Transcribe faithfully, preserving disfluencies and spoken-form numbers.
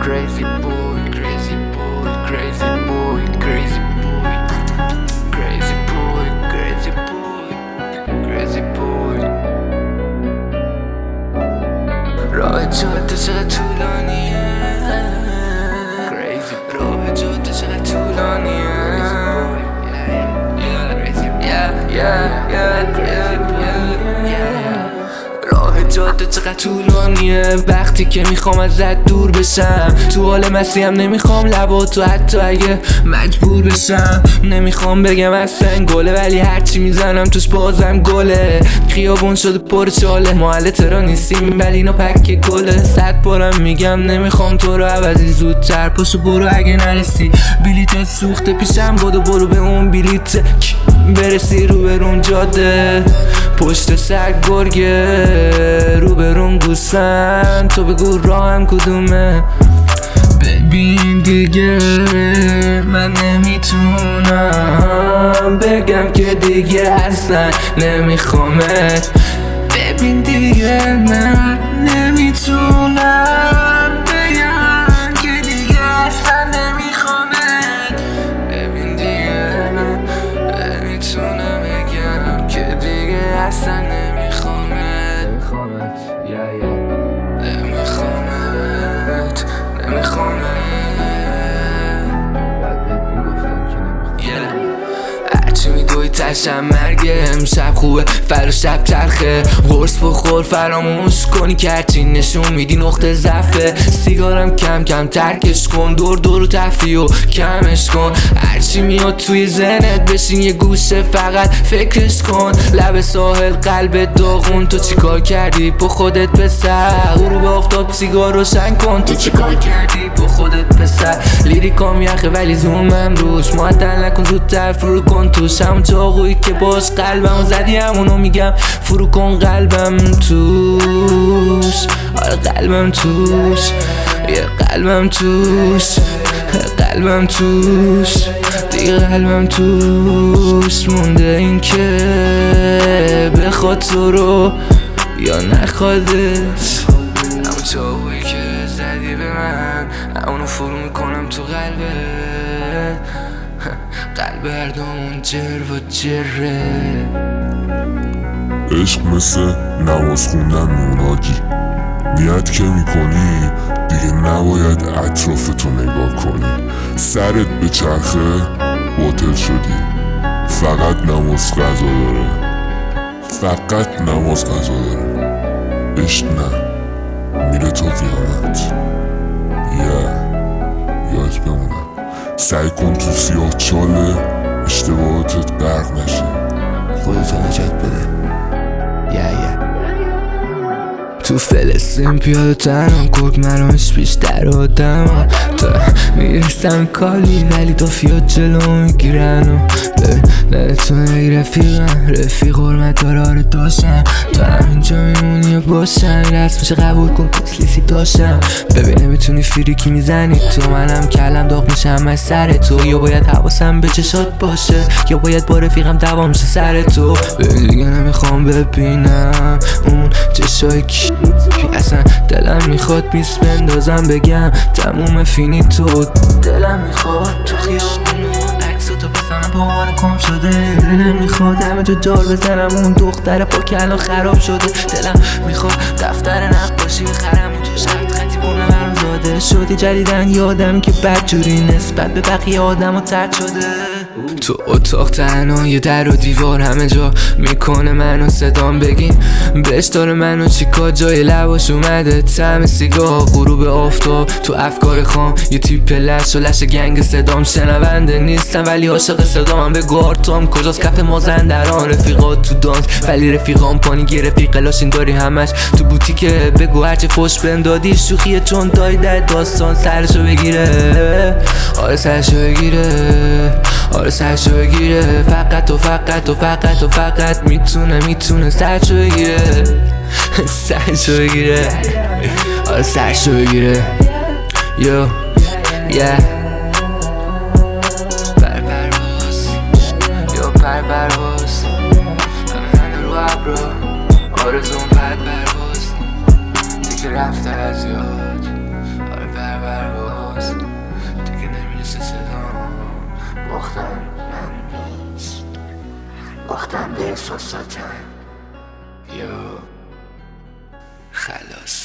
crazy boy, crazy boy, crazy boy, crazy boy, crazy boy, crazy boy, crazy boy. راه جاده چقدر طولانیه، crazy boy. راه جاده چقدر طولانیه، yeah, yeah, yeah, yeah, yeah. راه جاده چقدر طولانیه، وقتی که میخوام ازت دور بشم، تو حال مسیحم نمیخوام لباتو حتی اگه مجبور بشم. نمیخوام بگم اصلا گله، ولی هرچی میزنم توش بازم گله. خیابون شده پر چاله، محل ترا نیستیم ولی اینا پک گله. صد بارم میگم نمیخوام تو رو عوضی، زودتر پاشو برو اگه نرسی. بلیت سوخته پیشم بادو، برو به اون بلیت برسی. رو برون جاده پشت سر گرگه، رو برون گوسن، تو بگو راهم کدومه. ببین دیگه من نمیتونم بگم که دیگه اصلا نمیخوامت. ببین دیگه من نمیتونم بگم که دیگه اصلا نمیخوامت. ببین دیگه من نمیتونم بگم که دیگه اصلا نمیخوامت. نمیخوامت یا یا نمیخوامت، نمیخوامت. هرچی میدوی تشم مرگه، امشب خوبه فردا شب ترخه. قرص بخور فراموش کنی که هرچی نشون میدی نقطه ضعفه. سیگارم کم کم ترکش کن، دور دور و تفریح و کمش کن. هرچی میاد توی ذهنت بشین یه گوشه فقط فکرش کن. لب ساحل قلب داغون، تو چیکار کردی با خودت پسر؟ غروب آفتاب سیگار روشن کن، تو چیکار کردی با خودت پسر؟ لیریکام یخه ولی زومم روش، معطل نکن زودتر فرو کن توش. همون چاقویی که باش قلبمو زدی همونو میگم فرو کن قلبم توش. آره قلبم توش، یه قلبم توش، قلبم توش، دیگه قلبم توش مونده. این که بخواد تو رو یا نخوادش. همون چاقویی که زدی به من همونو فرو میکنم تو قلبت. قلب هردامون جر و جره. عشق مثل نماز خوندن میموناگی، نیت که میکنی دیگه نباید اطرافتو نگاه کنی. سرت به چرخه باطل شدی، فقط نماز قضا داره، فقط نماز قضا داره. عشق نه، میره تو قیامت. یه یاد بمونه، سعی کن تو سیاه چاله اشتباهاتت غرق نشی، خودتو نجات بده. yeah, yeah. تو فلسطین پیاده تنم کرک مرانش بیشتر آدم. تا میرسم کالی ولی دافیات جلو میگیرن. و نتونه ای رفیقم، رفیق حرمت داره آره داشتم. تو همینجا میمونی و باشم، رسمش قبول کن پسلیسی داشتم. ببینه میتونی فریکی میزنی تو، منم کلم داغ میشم از سر تو. یا باید حواسم به چشات باشه، یا باید با رفیقم دوام میشه سر تو. ببین دیگه نمیخوام ببینم اون چشای کی اصلا. دلم میخواد میس بندازم بگم تموم فینی تو. دلم میخواد تو خیابونو عکساتو بزنم با آن کم شده. دلم میخواد همه جا جار بزنم اون دختر پاک الان خراب شده. دلم میخواد دفتر نقاشی بخرم و تو شرط خطی کنم برام زاده. شدی جدیدن یادم که بدجوری نسبت به بقیه آدم ها ترد شده. تو اتاق تنها یه در و دیوار همه جا میکنه منو صدام. بگین بهش داره منو چیکار، جای لباش اومده طعم سیگار. غروب آفتاب تو افکار خام، یه تیپ لش و لش گنگ صدام. شنونده نیستم ولی عاشق صدام. بگو آرتام کجاست کف مازندران؟ رفیقات تو دانس ولی رفیقام پانیگی. رفیق لاشین داری همش تو بوتیکه. بگو هرچه فوش بهم دادی شوخیه، چون دایده داستان سرشو بگیره. آره سرشو بگیره، آره سرشو بگیره. فقط و فقط و فقط و فقط میتونه میتونه سرشو بگیره. سرشو بگیره، آره سرشو بگیره. یو یه پر پرواز، یو پر پرواز. همه رو ابرو آرزون پر پرواز. دیگه رفته از یاد، آره پر پرواز. باختم به احساساتم یا خلاص.